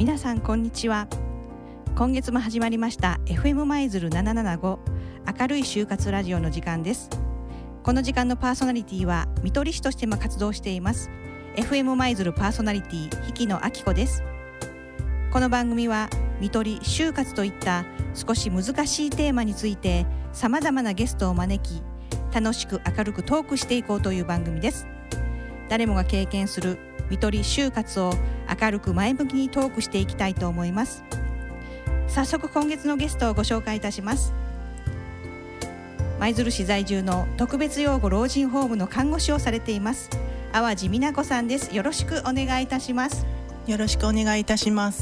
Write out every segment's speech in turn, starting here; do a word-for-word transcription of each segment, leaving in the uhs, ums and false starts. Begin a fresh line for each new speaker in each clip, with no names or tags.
皆さんこんにちは。今月も始まりました エフエム 舞鶴ななななご明るい就活ラジオの時間です。この時間のパーソナリティは看取り師としても活動しています エフエム 舞鶴パーソナリティ引野明子です。この番組は看取り就活といった少し難しいテーマについてさまざまなゲストを招き、楽しく明るくトークしていこうという番組です。誰もが経験する看取り就活を明るく前向きにトークしていきたいと思います。早速今月のゲストをご紹介いたします。舞鶴市在住の特別養護老人ホームの看護師をされています淡路美奈子さんです。よろしくお願いいたします。
よろしくお願いいたします。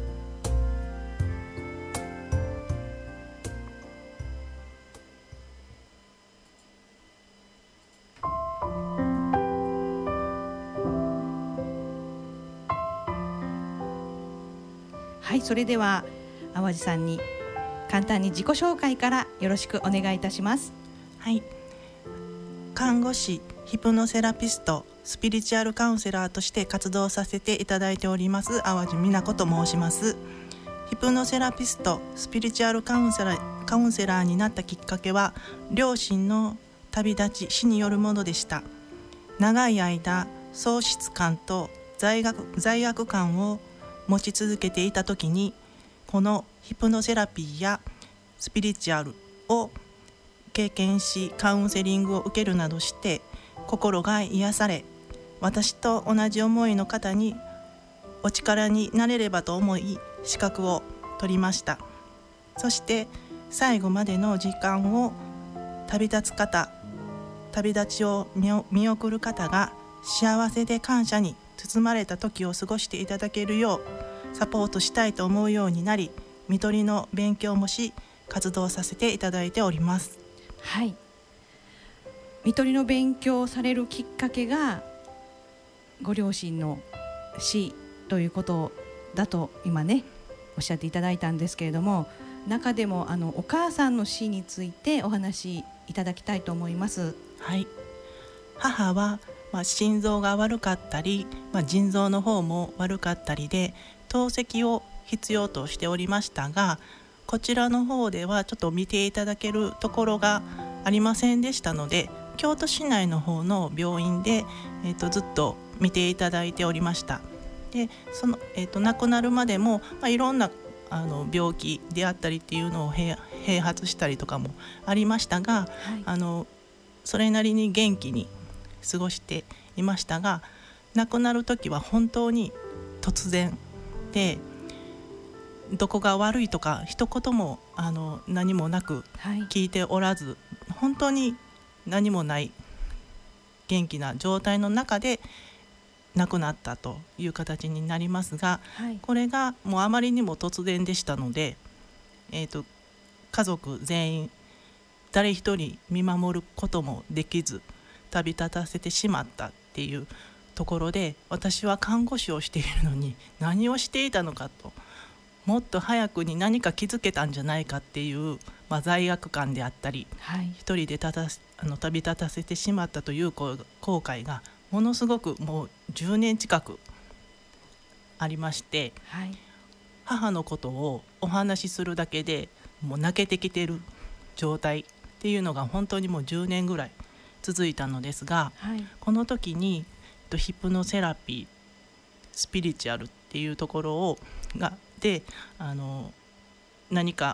はい、それでは淡路さんに簡単に自己紹介からよろしくお願いいたします。
はい、看護師、ヒプノセラピスト、スピリチュアルカウンセラーとして活動させていただいております淡路美奈子と申します。ヒプノセラピスト、スピリチュアルカウンセラー、カウンセラーになったきっかけは両親の旅立ち、死によるものでした。長い間喪失感と罪悪、罪悪感を持ち続けていた時に、このヒプノセラピーやスピリチュアルを経験し、カウンセリングを受けるなどして心が癒され、私と同じ思いの方にお力になれればと思い資格を取りました。そして最後までの時間を旅立つ方、旅立ちを見送る方が幸せで感謝に包まれた時を過ごしていただけるようサポートしたいと思うようになり、看取りの勉強もし活動させていただいております。
はい、看取りの勉強をされるきっかけがご両親の死ということだと今ねおっしゃっていただいたんですけれども、中でもあのお母さんの死についてお話しいただきたいと思います。
はい、母はまあ、心臓が悪かったり、まあ、腎臓の方も悪かったりで透析を必要としておりましたが、こちらの方ではちょっと見ていただけるところがありませんでしたので、京都市内の方の病院で、えー、とずっと見ていただいておりました。でその、えー、と亡くなるまでも、まあ、いろんなあの病気であったりっていうのを併発したりとかもありましたが、はい、あのそれなりに元気に過ごしていましたが、亡くなる時は本当に突然で、どこが悪いとか一言もあの何もなく聞いておらず、はい、本当に何もない元気な状態の中で亡くなったという形になりますが、はい、これがもうあまりにも突然でしたので、えーと、家族全員誰一人見守ることもできず旅立たせてしまったっていうところで、私は看護師をしているのに何をしていたのかと、もっと早くに何か気づけたんじゃないかっていう、まあ、罪悪感であったり、はい、一人でたたあの旅立たせてしまったという後悔がものすごくもうじゅうねん近くありまして、はい、母のことをお話しするだけでもう泣けてきてる状態っていうのが本当にもうじゅうねんぐらい続いたのですが、はい、この時にヒプノセラピー、スピリチュアルっていうところをがであの何か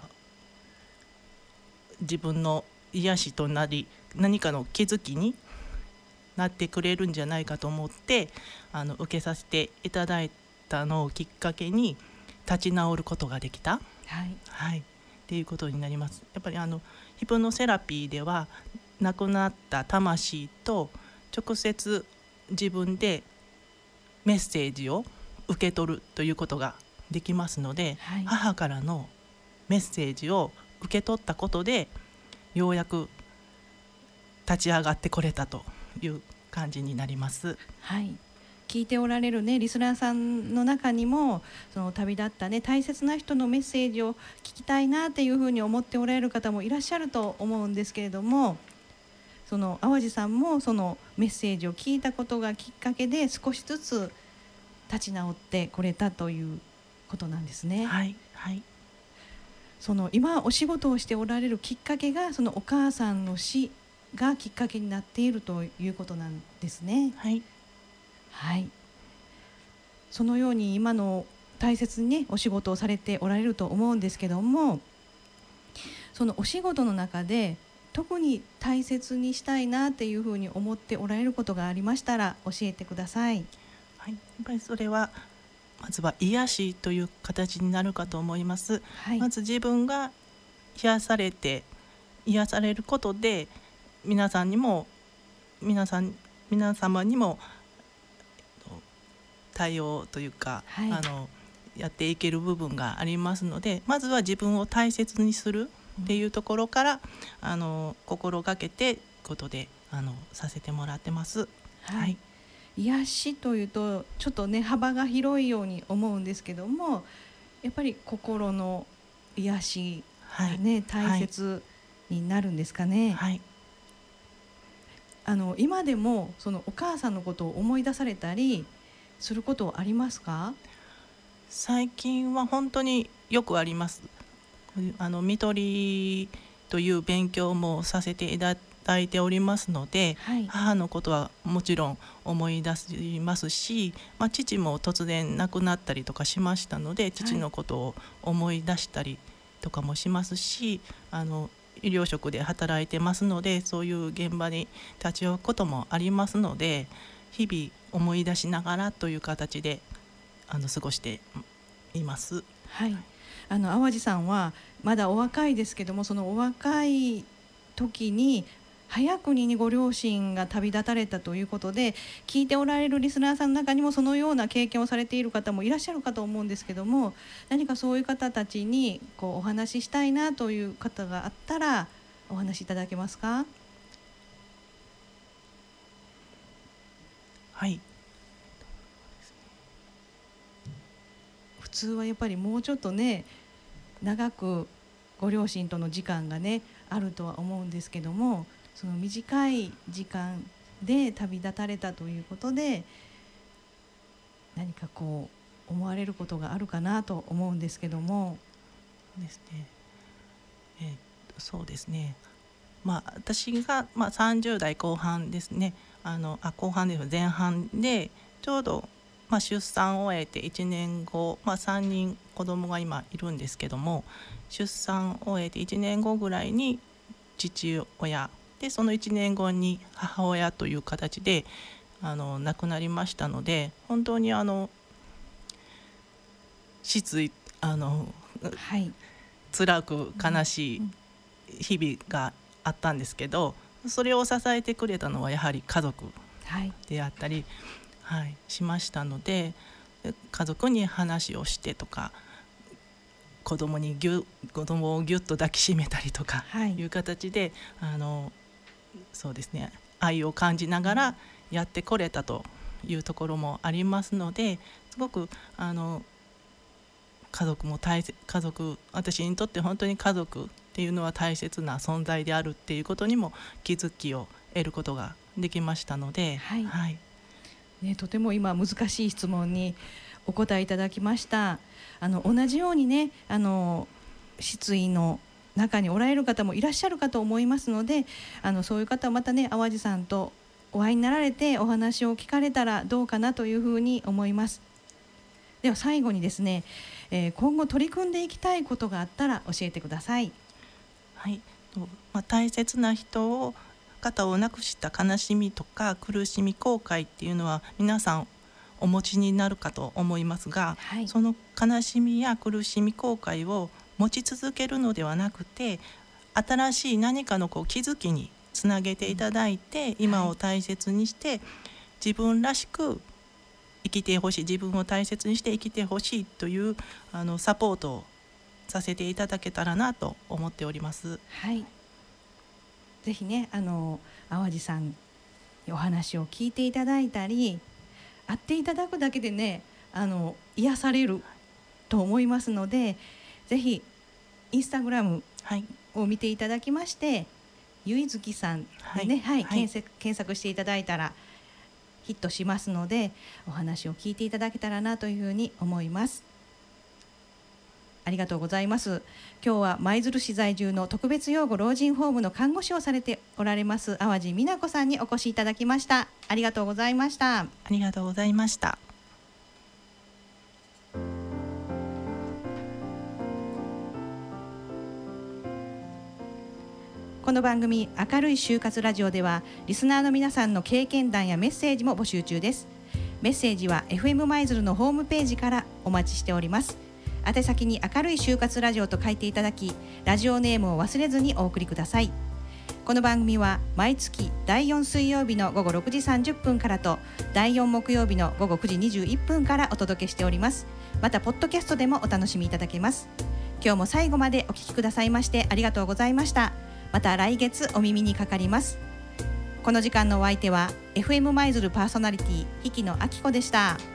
自分の癒しとなり何かの気づきになってくれるんじゃないかと思ってあの受けさせていただいたのをきっかけに立ち直ることができた、はいはい、っていうことになります。やっぱりあのヒプノセラピーでは亡くなった魂と直接自分でメッセージを受け取るということができますので、はい、母からのメッセージを受け取ったことでようやく立ち上がってこれたという感じになります。
はい、聞いておられる、ね、リスナーさんの中にもその旅立った、ね、大切な人のメッセージを聞きたいなっていうふうに思っておられる方もいらっしゃると思うんですけれども、その淡路さんもそのメッセージを聞いたことがきっかけで少しずつ立ち直ってこれたということなんですね。
はいはい。
その今お仕事をしておられるきっかけがそのお母さんの死がきっかけになっているということなんですね。
はい、
はい、そのように今の大切に、ね、お仕事をされておられると思うんですけども、そのお仕事の中で特に大切にしたいなっていうふうに思っておられることがありましたら教えてください。
はい、やっぱりそれはまずは癒しという形になるかと思います。
はい、
まず自分が癒されて癒されることで皆さんにも皆さん皆様にも対応というか、
はい、
あのやっていける部分がありますので、まずは自分を大切にするっていうところから、うん、あの心がけてことであのさせてもらってます。
はい、
はい、
癒しというとちょっとね幅が広いように思うんですけども、やっぱり心の癒しがね、はい、大切になるんですかね。
はい、
あの今でもそのお母さんのことを思い出されたりすることありますか？
最近は本当によくあります。あの看取りという勉強もさせていただいておりますので、はい、母のことはもちろん思い出しますし、まあ、父も突然亡くなったりとかしましたので父のことを思い出したりとかもしますし、はい、あの医療職で働いてますのでそういう現場に立ち会うこともありますので、日々思い出しながらという形であの過ごしています。
はい、あの淡路さんはまだお若いですけども、そのお若い時に早くにご両親が旅立たれたということで、聞いておられるリスナーさんの中にもそのような経験をされている方もいらっしゃるかと思うんですけども、何かそういう方たちにこうお話ししたいなという方があったらお話しいただけますか？
はい、
普通はやっぱりもうちょっとね長くご両親との時間がねあるとは思うんですけども、その短い時間で旅立たれたということで何かこう思われることがあるかなと思うんですけども。
ですね、えー、そうですね、まあ、私が、まあ、さんじゅう代後半ですね、あのあ後半です前半でちょうど、まあ、出産を終えていちねんご、まあ、さんにん子供が今いるんですけども、出産を終えていちねんごぐらいに父親で、そのいちねんごに母親という形であの亡くなりましたので、本当にあの失意あの、はい、辛く悲しい日々があったんですけど、それを支えてくれたのはやはり家族であったり、はいはい、しましたので、家族に話をしてとか子供にぎゅ子供をぎゅっと抱きしめたりとかいう形で、はい、あのそうですね、愛を感じながらやってこれたというところもありますので、すごくあの家族も大切家族私にとって本当に家族っていうのは大切な存在であるっていうことにも気づきを得ることができましたので、
はいはいね、とても今難しい質問にお答えいただきました。あの同じようにね、あの失意の中におられる方もいらっしゃるかと思いますので、あのそういう方はまたね淡路さんとお会いになられてお話を聞かれたらどうかなというふうに思います。では最後にですね、えー、今後取り組んでいきたいことがあったら教えてください。
はい、まあ、大切な人を方を亡くした悲しみとか苦しみ後悔っていうのは皆さんお持ちになるかと思いますが、はい、その悲しみや苦しみ後悔を持ち続けるのではなくて、新しい何かのこう気づきにつなげていただいて、うん、今を大切にして、はい、自分らしく生きてほしい、自分を大切にして生きてほしいというあのサポートをさせていただけたらなと思っております。
はい、ぜひね、あの淡路さんにお話を聞いていただいたり、会っていただくだけでね、あの癒されると思いますので、ぜひインスタグラムを見ていただきまして、はい、ゆいずきさんでね、はいはい、検索、検索していただいたらヒットしますので、お話を聞いていただけたらなというふうに思います。 ありがとうございます。今日は舞鶴市在住の特別養護老人ホームの看護師をされておられます淡路美奈子さんにお越しいただきました。ありがとうございました。
ありがとうございました。
この番組明るい就活ラジオではリスナーの皆さんの経験談やメッセージも募集中です。メッセージは エフエム 舞鶴のホームページからお待ちしております。宛先に明るい就活ラジオと書いていただき、ラジオネームを忘れずにお送りください。この番組は毎月だいよん水曜日の午後ろくじさんじゅっぷんからとだいよん木曜日の午後くじにじゅういっぷんからお届けしております。またポッドキャストでもお楽しみいただけます。今日も最後までお聞きくださいましてありがとうございました。また来月お耳にかかります。この時間のお相手は エフエム 舞鶴パーソナリティ日木野明子でした。